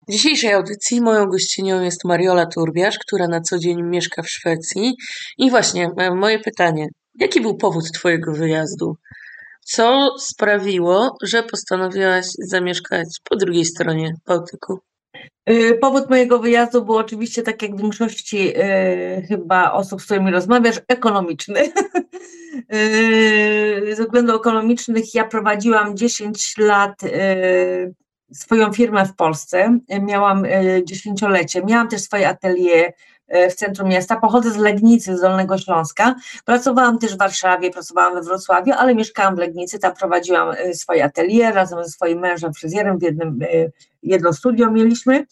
W dzisiejszej audycji moją gościnią jest Mariola Turbiasz, która na co dzień mieszka w Szwecji. I właśnie moje pytanie, jaki był powód twojego wyjazdu? Co sprawiło, że postanowiłaś zamieszkać po drugiej stronie Bałtyku? Powód mojego wyjazdu był oczywiście, tak jak w większości chyba osób, z którymi rozmawiasz, ekonomiczny. Ze względów ekonomicznych ja prowadziłam 10 lat swoją firmę w Polsce. Miałam dziesięciolecie. Miałam też swoje atelier w centrum miasta. Pochodzę z Legnicy, z Dolnego Śląska. Pracowałam też w Warszawie, pracowałam we Wrocławiu, ale mieszkałam w Legnicy. Tam prowadziłam swoje atelier razem ze swoim mężem, fryzjerem. Jedno studio mieliśmy.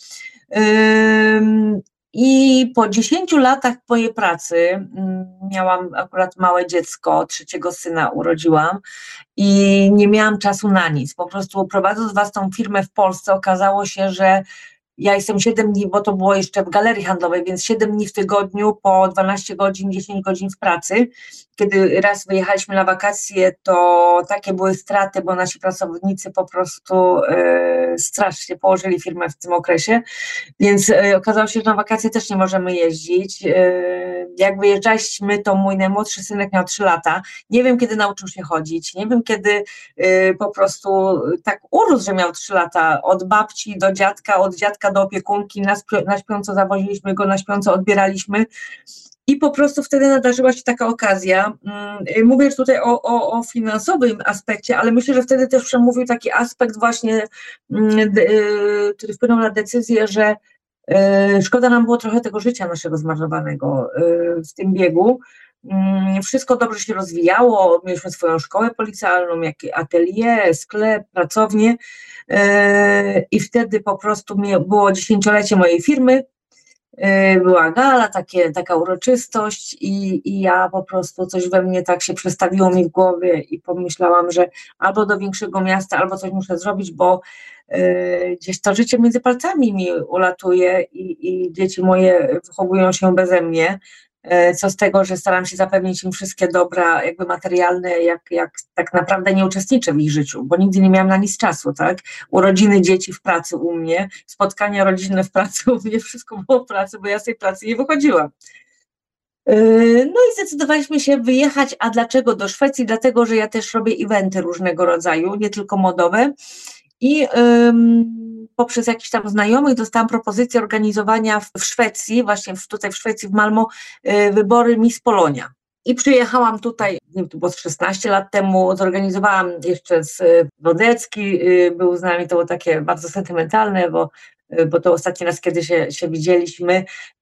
I po 10 latach mojej pracy miałam akurat małe dziecko, trzeciego syna urodziłam i nie miałam czasu na nic. Po prostu prowadząc własną firmę w Polsce okazało się, że ja jestem 7 dni, bo to było jeszcze w galerii handlowej, więc 7 dni w tygodniu po 12 godzin, 10 godzin w pracy. Kiedy raz wyjechaliśmy na wakacje, to takie były straty, bo nasi pracownicy po prostu strasznie położyli firmę w tym okresie, więc okazało się, że na wakacje też nie możemy jeździć. Jak wyjeżdżaliśmy, to mój najmłodszy synek miał 3 lata. Nie wiem, kiedy nauczył się chodzić, nie wiem, kiedy po prostu tak urósł, że miał 3 lata. Od babci do dziadka, od dziadka do opiekunki, na śpiąco zawoziliśmy go, na śpiąco odbieraliśmy. I po prostu wtedy nadarzyła się taka okazja. Mówię już tutaj o finansowym aspekcie, ale myślę, że wtedy też przemówił taki aspekt właśnie, który wpłynął na decyzję, że szkoda nam było trochę tego życia naszego zmarnowanego w tym biegu. Wszystko dobrze się rozwijało, mieliśmy swoją szkołę policjalną, atelier, sklep, pracownię i wtedy po prostu było dziesięciolecie mojej firmy. Była gala, taka uroczystość i ja po prostu coś we mnie tak się przestawiło mi w głowie i pomyślałam, że albo do większego miasta, albo coś muszę zrobić, bo gdzieś to życie między palcami mi ulatuje i dzieci moje wychowują się beze mnie. Co z tego, że staram się zapewnić im wszystkie dobra jakby materialne, jak tak naprawdę nie uczestniczę w ich życiu, bo nigdy nie miałam na nic czasu, tak? Urodziny dzieci w pracy u mnie, spotkania rodzinne w pracy u mnie, wszystko było w pracy, bo ja z tej pracy nie wychodziłam. No i zdecydowaliśmy się wyjechać, a dlaczego do Szwecji? Dlatego, że ja też robię eventy różnego rodzaju, nie tylko modowe i poprzez jakichś tam znajomych dostałam propozycję organizowania w Szwecji, właśnie tutaj w Szwecji, w Malmö, wybory Miss Polonia. I przyjechałam tutaj, nie wiem, to było 16 lat temu, zorganizowałam jeszcze z Wodecki, był z nami, to było takie bardzo sentymentalne, bo to ostatni raz, kiedy się widzieliśmy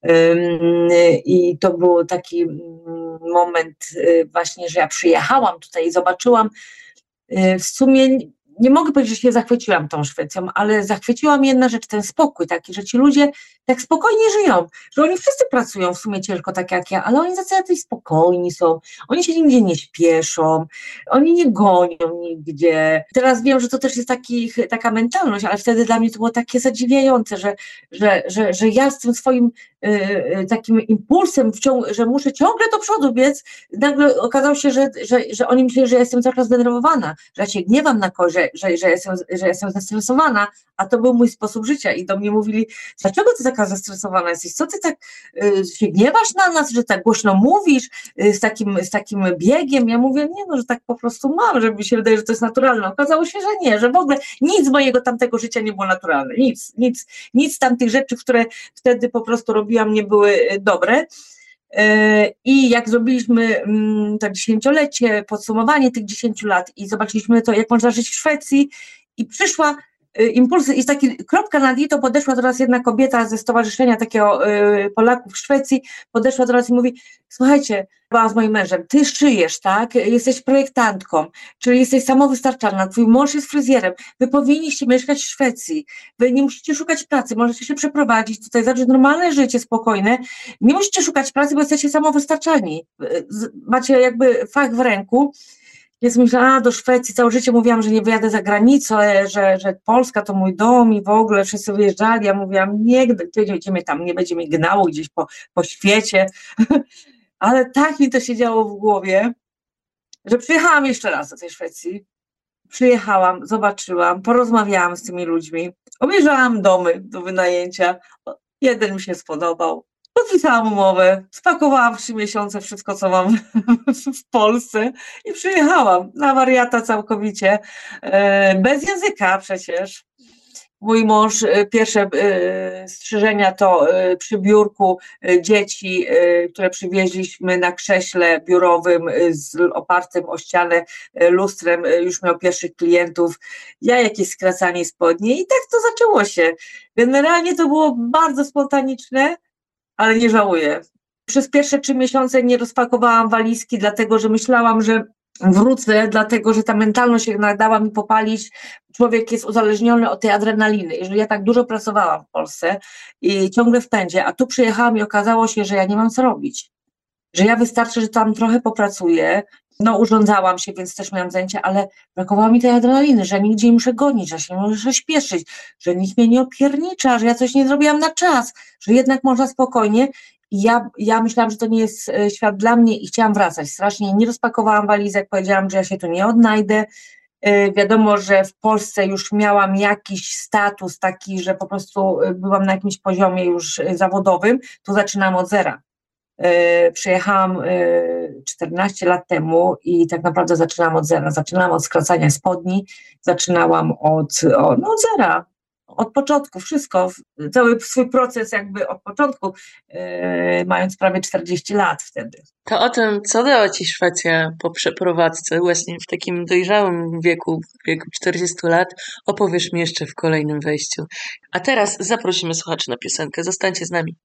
i to był taki moment właśnie, że ja przyjechałam tutaj i zobaczyłam w sumie. Nie mogę powiedzieć, że się zachwyciłam tą Szwecją, ale zachwyciła mnie jedna rzecz, ten spokój taki, że ci ludzie tak spokojnie żyją, że oni wszyscy pracują w sumie ciężko tak jak ja, ale oni jacyś spokojni są, oni się nigdzie nie śpieszą, oni nie gonią nigdzie. Teraz wiem, że to też jest taka mentalność, ale wtedy dla mnie to było takie zadziwiające, że ja z tym swoim takim impulsem, że muszę ciągle do przodu biec, nagle okazało się, że oni myśleli, że ja jestem cały czas zdenerwowana, że ja się gniewam na kogoś, że ja jestem zestresowana, a to był mój sposób życia i do mnie mówili, dlaczego ty taka zestresowana jesteś, co ty tak się gniewasz na nas, że tak głośno mówisz, z takim biegiem, ja mówię, nie no, że tak po prostu mam, że mi się wydaje, że to jest naturalne, okazało się, że nie, że w ogóle nic z mojego tamtego życia nie było naturalne, nic z tamtych rzeczy, które wtedy po prostu robiłam, nie były dobre. I jak zrobiliśmy to dziesięciolecie, podsumowanie tych 10 lat i zobaczyliśmy to, jak można żyć w Szwecji i przyszła impulsy i taki kropka nad i to podeszła do nas jedna kobieta ze stowarzyszenia takiego Polaków w Szwecji, podeszła do nas i mówi, słuchajcie, była z moim mężem, ty szyjesz, tak, jesteś projektantką, czyli jesteś samowystarczalna, twój mąż jest fryzjerem, wy powinniście mieszkać w Szwecji, wy nie musicie szukać pracy, możecie się przeprowadzić tutaj, zacząć normalne życie spokojne, nie musicie szukać pracy, bo jesteście samowystarczalni, macie jakby fach w ręku. Więc myślę, do Szwecji, całe życie mówiłam, że nie wyjadę za granicę, że Polska to mój dom i w ogóle wszyscy wyjeżdżali. Ja mówiłam, nie, jedziemy tam, nie będzie mnie gnało gdzieś po świecie. Ale tak mi to się działo w głowie, że przyjechałam jeszcze raz do tej Szwecji. Przyjechałam, zobaczyłam, porozmawiałam z tymi ludźmi. Obejrzałam domy do wynajęcia. Jeden mi się spodobał. Podpisałam umowę, spakowałam w 3 miesiące wszystko, co mam w Polsce i przyjechałam na wariata całkowicie. Bez języka przecież. Mój mąż, pierwsze strzyżenia to przy biurku dzieci, które przywieźliśmy na krześle biurowym opartym o ścianę lustrem, już miał pierwszych klientów, ja jakieś skracanie spodni i tak to zaczęło się. Generalnie to było bardzo spontaniczne, ale nie żałuję. Przez pierwsze 3 miesiące nie rozpakowałam walizki, dlatego że myślałam, że wrócę, dlatego że ta mentalność jednak dała mi popalić. Człowiek jest uzależniony od tej adrenaliny. Jeżeli ja tak dużo pracowałam w Polsce i ciągle w pędzie, a tu przyjechałam i okazało się, że ja nie mam co robić. Że ja wystarczy, że tam trochę popracuję, no urządzałam się, więc też miałam zajęcia, ale brakowało mi tej adrenaliny, że nigdzie nie muszę gonić, że się nie muszę śpieszyć, że nikt mnie nie opiernicza, że ja coś nie zrobiłam na czas, że jednak można spokojnie. I ja myślałam, że to nie jest świat dla mnie i chciałam wracać. Strasznie nie rozpakowałam walizek, powiedziałam, że ja się tu nie odnajdę. Wiadomo, że w Polsce już miałam jakiś status taki, że po prostu byłam na jakimś poziomie już zawodowym, tu zaczynam od zera. Przyjechałam 14 lat temu i tak naprawdę zaczynałam od zera. Zaczynałam od skracania spodni, zaczynałam od zera, od początku, wszystko, cały swój proces jakby od początku, mając prawie 40 lat wtedy. To o tym, co dała Ci Szwecja po przeprowadzce, właśnie w takim dojrzałym wieku, w wieku 40 lat, opowiesz mi jeszcze w kolejnym wejściu. A teraz zaprosimy słuchaczy na piosenkę. Zostańcie z nami.